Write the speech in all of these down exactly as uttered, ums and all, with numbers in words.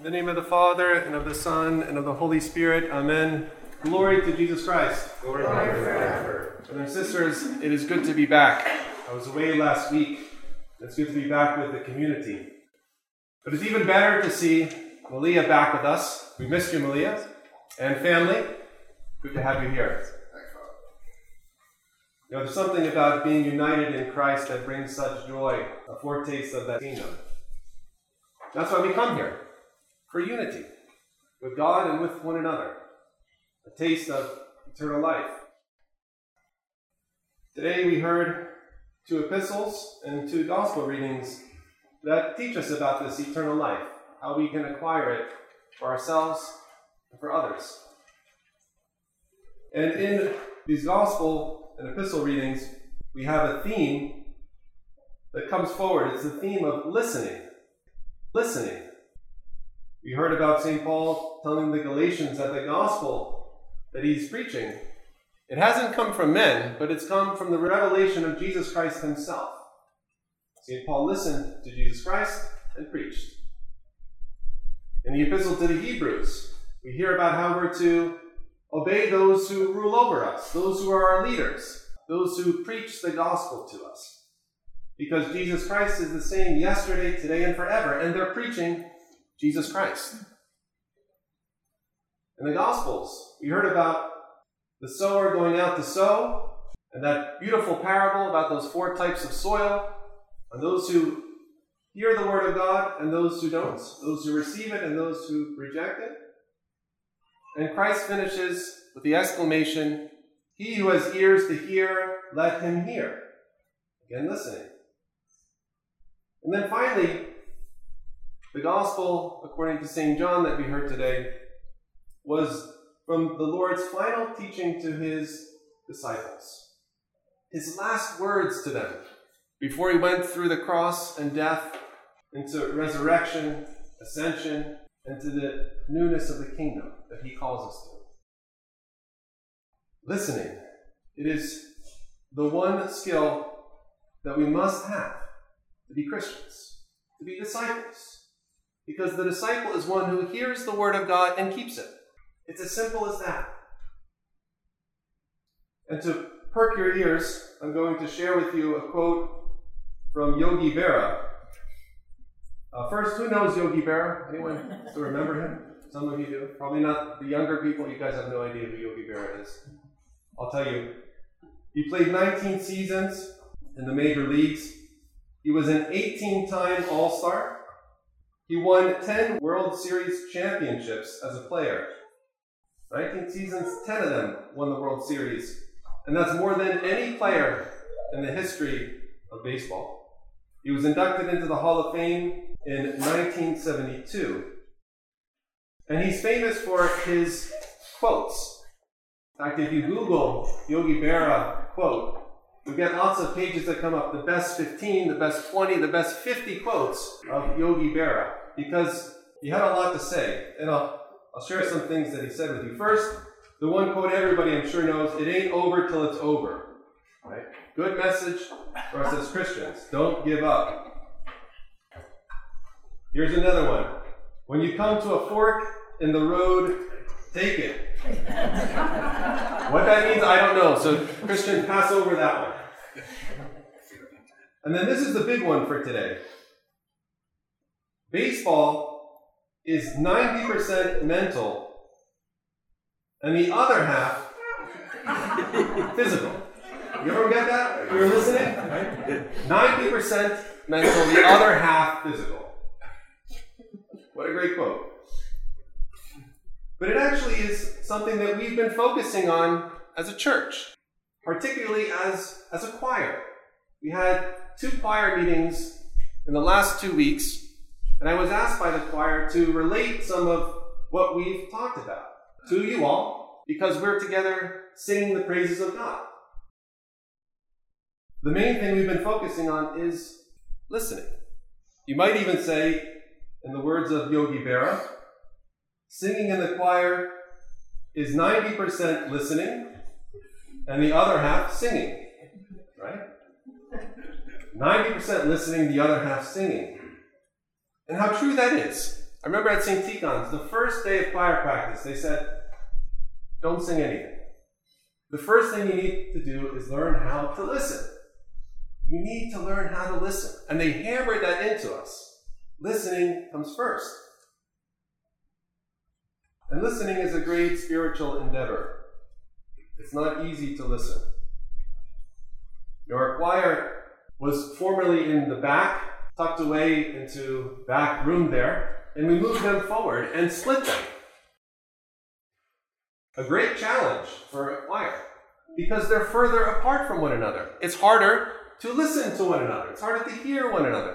In the name of the Father, and of the Son, and of the Holy Spirit, amen. Glory to Jesus Christ. Glory forever. Brothers and sisters, it is good to be back. I was away last week. It's good to be back with the community. But it's even better to see Malia back with us. We missed you, Malia. And family, good to have you here. You know, there's something about being united in Christ that brings such joy, a foretaste of that kingdom. That's why we come here. For unity with God and with one another, a taste of eternal life. Today we heard two epistles and two gospel readings that teach us about this eternal life, how we can acquire it for ourselves and for others. And in these gospel and epistle readings, we have a theme that comes forward. It's the theme of listening. Listening. We heard about Saint Paul telling the Galatians that the gospel that he's preaching, it hasn't come from men, but it's come from the revelation of Jesus Christ himself. Saint Paul listened to Jesus Christ and preached. In the epistle to the Hebrews, we hear about how we're to obey those who rule over us, those who are our leaders, those who preach the gospel to us. Because Jesus Christ is the same yesterday, today, and forever, and they're preaching Jesus Christ. In the Gospels, we heard about the sower going out to sow, and that beautiful parable about those four types of soil, and those who hear the word of God and those who don't, those who receive it and those who reject it. And Christ finishes with the exclamation, "He who has ears to hear, let him hear." Again, listening. And then finally, the gospel, according to Saint John that we heard today, was from the Lord's final teaching to his disciples. His last words to them before he went through the cross and death into resurrection, ascension, and to the newness of the kingdom that he calls us to. Listening. It is the one skill that we must have to be Christians, to be disciples. Because the disciple is one who hears the word of God and keeps it. It's as simple as that. And to perk your ears, I'm going to share with you a quote from Yogi Berra. Uh, first, who knows Yogi Berra? Anyone still remember him? Some of you do. Probably not the younger people. You guys have no idea who Yogi Berra is. I'll tell you. He played nineteen seasons in the major leagues. He was an eighteen-time All-Star. He won ten World Series championships as a player. nineteen seasons, ten of them won the World Series. And that's more than any player in the history of baseball. He was inducted into the Hall of Fame in nineteen seventy-two. And he's famous for his quotes. In fact, if you Google Yogi Berra quote, you'll get lots of pages that come up, the best fifteen, the best twenty, the best fifty quotes of Yogi Berra, because he had a lot to say. And I'll, I'll share some things that he said with you. First, the one quote everybody I'm sure knows, "It ain't over till it's over." Right? Good message for us as Christians. Don't give up. Here's another one. When you come to a fork in the road, take it. What that means, I don't know. So, Christian, pass over that one. And then this is the big one for today. Baseball is ninety percent mental, and the other half physical. You ever get that? You're listening? Right? ninety percent mental, the other half physical. What a great quote. But it actually is something that we've been focusing on as a church, particularly as, as a choir. We had two choir meetings in the last two weeks, and I was asked by the choir to relate some of what we've talked about to you all, because we're together singing the praises of God. The main thing we've been focusing on is listening. You might even say, in the words of Yogi Berra, singing in the choir is ninety percent listening and the other half singing, right? ninety percent listening, the other half singing. And how true that is. I remember at Saint Tikhon's, the first day of choir practice, they said, don't sing anything. The first thing you need to do is learn how to listen. You need to learn how to listen. And they hammered that into us. Listening comes first. And listening is a great spiritual endeavor. It's not easy to listen. Our choir was formerly in the back, tucked away into back room there, and we moved them forward and split them. A great challenge for a choir, because they're further apart from one another. It's harder to listen to one another. It's harder to hear one another.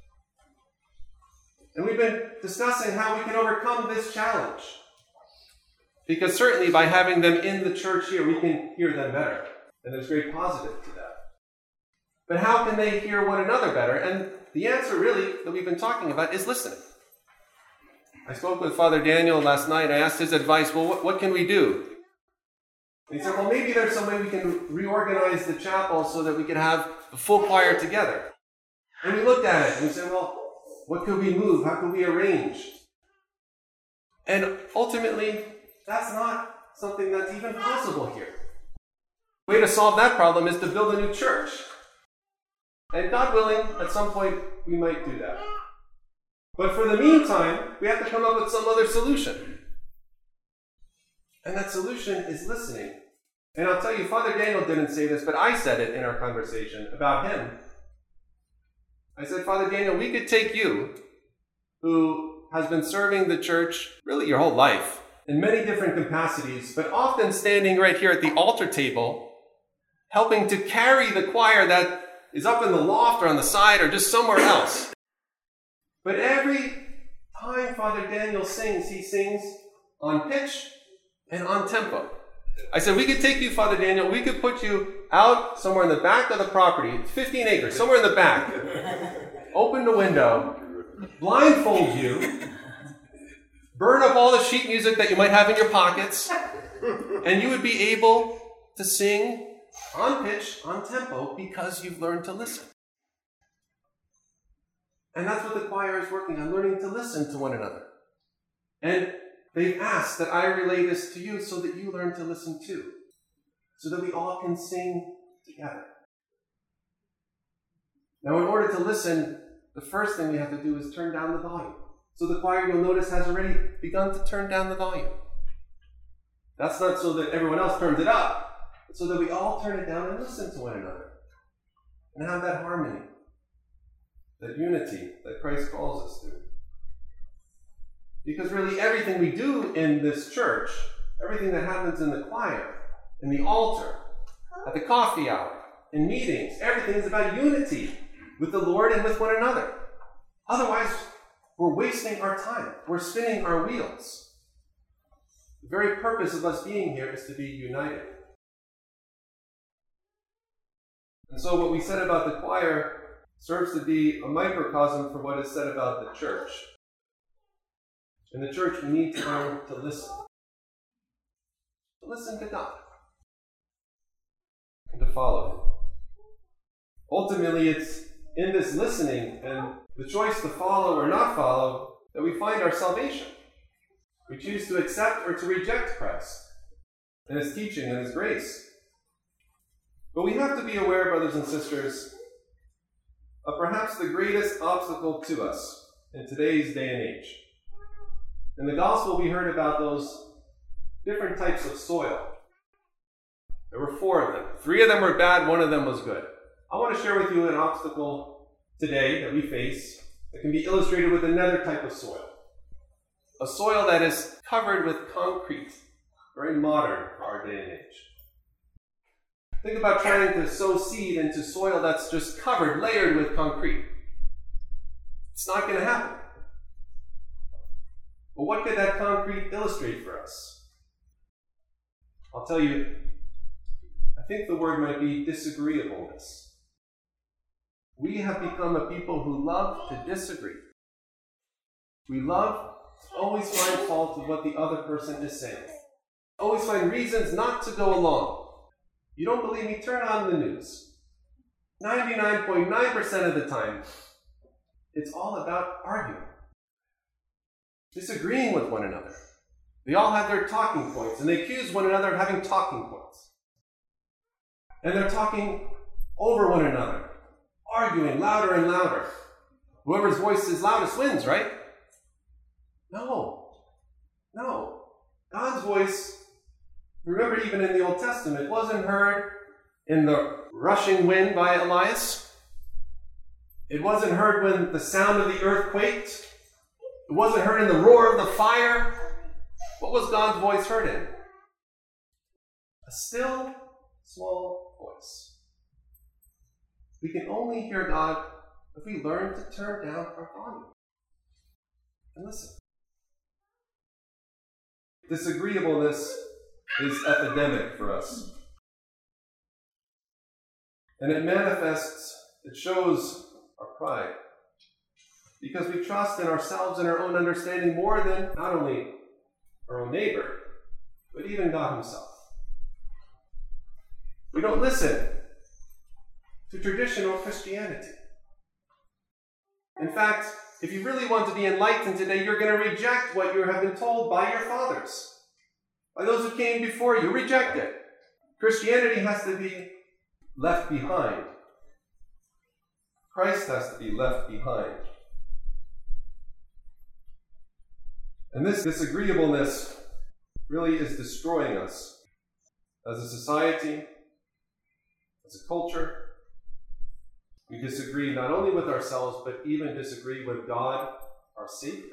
And we've been discussing how we can overcome this challenge. Because certainly by having them in the church here, we can hear them better. And there's great positive to that. But how can they hear one another better? And the answer really that we've been talking about is listening. I spoke with Father Daniel last night. I asked his advice, well, what, what can we do? And he said, well, maybe there's some way we can reorganize the chapel so that we can have the full choir together. And we looked at it and we said, well, what could we move? How could we arrange? And ultimately, that's not something that's even possible here. The way to solve that problem is to build a new church. And God willing, at some point, we might do that. But for the meantime, we have to come up with some other solution. And that solution is listening. And I'll tell you, Father Daniel didn't say this, but I said it in our conversation about him. I said, Father Daniel, we could take you, who has been serving the church really your whole life, in many different capacities, but often standing right here at the altar table, helping to carry the choir that is up in the loft or on the side or just somewhere else. But every time Father Daniel sings, he sings on pitch and on tempo. I said, we could take you, Father Daniel, we could put you out somewhere in the back of the property, fifteen acres, somewhere in the back, open the window, blindfold you, burn up all the sheet music that you might have in your pockets, and you would be able to sing on pitch, on tempo, because you've learned to listen. And that's what the choir is working on, learning to listen to one another. And they've asked that I relay this to you so that you learn to listen too, so that we all can sing together. Now, in order to listen, the first thing we have to do is turn down the volume. So the choir, you'll notice, has already begun to turn down the volume. That's not so that everyone else turns it up, but so that we all turn it down and listen to one another. And have that harmony, that unity that Christ calls us to. Because really everything we do in this church, everything that happens in the choir, in the altar, at the coffee hour, in meetings, everything is about unity with the Lord and with one another. Otherwise, we're wasting our time. We're spinning our wheels. The very purpose of us being here is to be united. And so what we said about the choir serves to be a microcosm for what is said about the church. In the church, we need to learn to listen. To listen to God. And to follow Him. Ultimately, it's in this listening and the choice to follow or not follow that we find our salvation. We choose to accept or to reject Christ and His teaching and His grace. But we have to be aware, brothers and sisters, of perhaps the greatest obstacle to us in today's day and age. In the gospel, we heard about those different types of soil. There were four of them. Three of them were bad, one of them was good. I want to share with you an obstacle today that we face that can be illustrated with another type of soil. A soil that is covered with concrete, very modern for our day and age. Think about trying to sow seed into soil that's just covered, layered with concrete. It's not going to happen. But what could that concrete illustrate for us? I'll tell you, I think the word might be disagreeableness. We have become a people who love to disagree. We love to always find fault with what the other person is saying. Always find reasons not to go along. You don't believe me? Turn on the news. ninety-nine point nine percent of the time, it's all about arguing. disagreeing with one another. They all have their talking points, and they accuse one another of having talking points. And they're talking over one another, arguing louder and louder. Whoever's voice is loudest wins, right? No. No. God's voice, remember even in the Old Testament, wasn't heard in the rushing wind by Elias. It wasn't heard when the sound of the earth quaked. It wasn't heard in the roar of the fire. What was God's voice heard in? A still, small voice. We can only hear God if we learn to turn down our volume and listen. Disagreeableness is epidemic for us. And it manifests, it shows our pride. Because we trust in ourselves and our own understanding more than not only our own neighbor, but even God himself. We don't listen to traditional Christianity. In fact, if you really want to be enlightened today, you're going to reject what you have been told by your fathers, by those who came before you. Reject it. Christianity has to be left behind. Christ has to be left behind. And this disagreeableness really is destroying us as a society, as a culture. We disagree not only with ourselves, but even disagree with God, our Savior.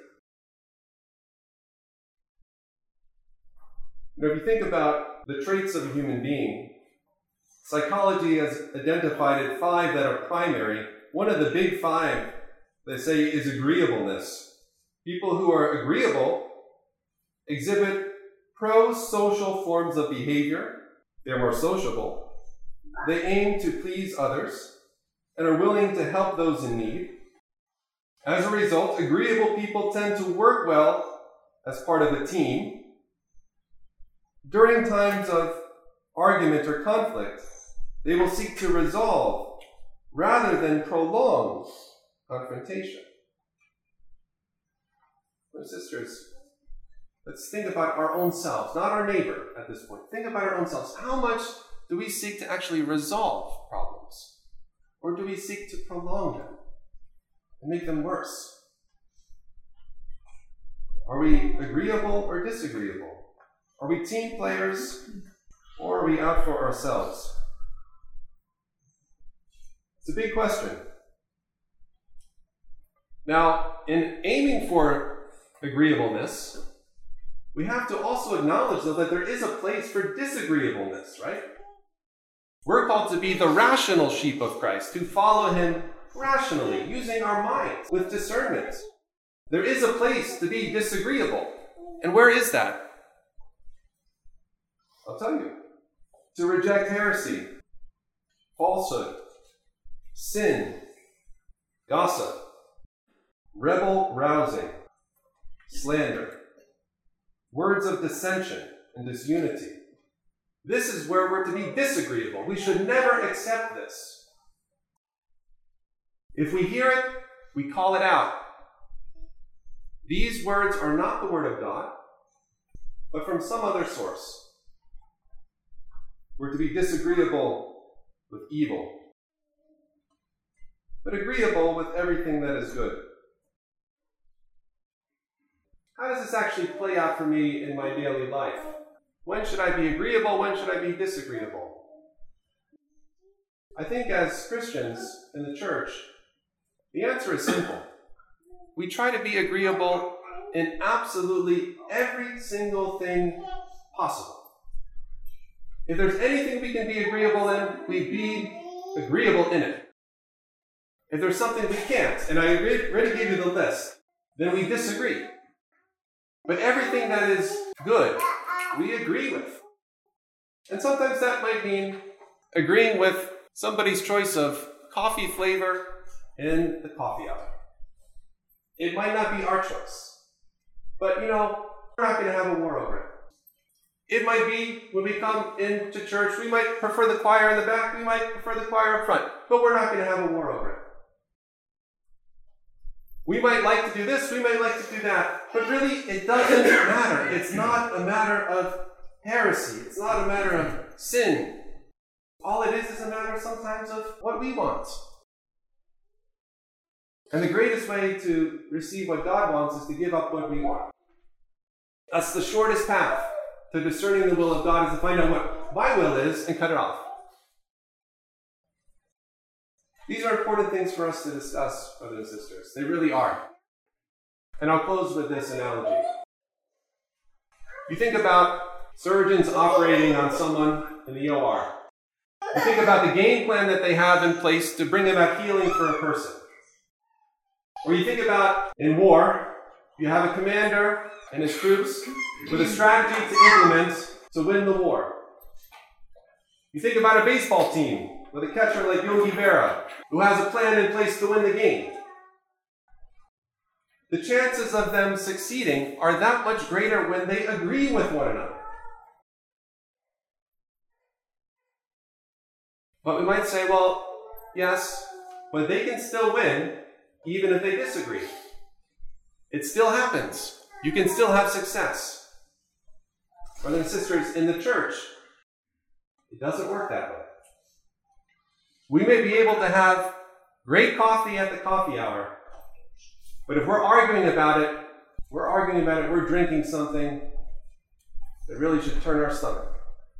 You know, if you think about the traits of a human being, psychology has identified five that are primary. One of the big five, they say, is agreeableness. People who are agreeable exhibit pro-social forms of behavior. They're more sociable. They aim to please others and are willing to help those in need. As a result, agreeable people tend to work well as part of a team. During times of argument or conflict, they will seek to resolve rather than prolong confrontation. Brothers and sisters, let's think about our own selves, not our neighbor at this point. Think about our own selves. How much do we seek to actually resolve problems? Or do we seek to prolong them and make them worse? Are we agreeable or disagreeable? Are we team players or are we out for ourselves? It's a big question. Now, in aiming for agreeableness, we have to also acknowledge, though, that there is a place for disagreeableness, right? We're called to be the rational sheep of Christ, to follow him rationally, using our minds with discernment. There is a place to be disagreeable. And where is that? I'll tell you. To reject heresy, falsehood, sin, gossip, rebel rousing, slander, words of dissension and disunity. This is where we're to be disagreeable. We should never accept this. If we hear it, we call it out. These words are not the word of God, but from some other source. We're to be disagreeable with evil, but agreeable with everything that is good. How does this actually play out for me in my daily life? When should I be agreeable? When should I be disagreeable? I think as Christians in the church, the answer is simple. We try to be agreeable in absolutely every single thing possible. If there's anything we can be agreeable in, we be agreeable in it. If there's something we can't, and I already gave you the list, then we disagree. But everything that is good, we agree with. And sometimes that might mean agreeing with somebody's choice of coffee flavor in the coffee hour. It might not be our choice. But, you know, we're not going to have a war over it. It might be when we come into church, we might prefer the choir in the back, we might prefer the choir up front, but we're not going to have a war over it. We might like to do this, we might like to do that, but really it doesn't matter. It's not a matter of heresy. It's not a matter of sin. All it is is a matter sometimes of what we want. And the greatest way to receive what God wants is to give up what we want. That's the shortest path to discerning the will of God, is to find out what my will is and cut it off. These are important things for us to discuss, brothers and sisters. They really are. And I'll close with this analogy. You think about surgeons operating on someone in the O R. You think about the game plan that they have in place to bring about healing for a person. Or you think about, in war, you have a commander and his troops with a strategy to implement to win the war. You think about a baseball team with a catcher like Yogi Berra, who has a plan in place to win the game. The chances of them succeeding are that much greater when they agree with one another. But we might say, well, yes, but they can still win even if they disagree. It still happens. You can still have success. Brothers and sisters, in the church, it doesn't work that way. We may be able to have great coffee at the coffee hour, but if we're arguing about it, we're arguing about it, we're drinking something that really should turn our stomach.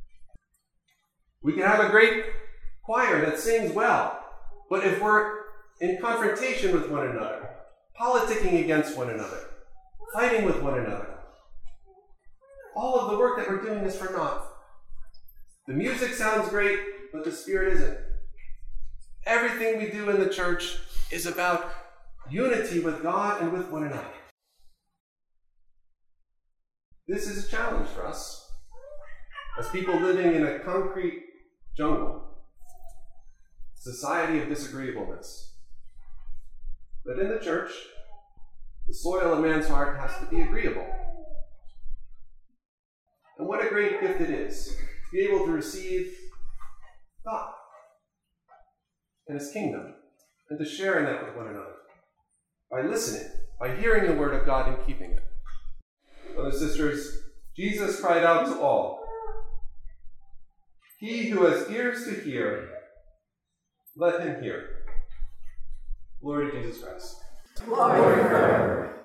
We can have a great choir that sings well, but if we're in confrontation with one another, politicking against one another, fighting with one another, all of the work that we're doing is for naught. The music sounds great, but the spirit isn't. Everything we do in the church is about unity with God and with one another. This is a challenge for us as people living in a concrete jungle, society of disagreeableness. But in the church, the soil of man's heart has to be agreeable. And what a great gift it is to be able to receive God and His kingdom, and to share in that with one another, by listening, by hearing the word of God and keeping it. Brothers and sisters, Jesus cried out to all, "He who has ears to hear, let him hear." Glory to Jesus Christ. Glory forever.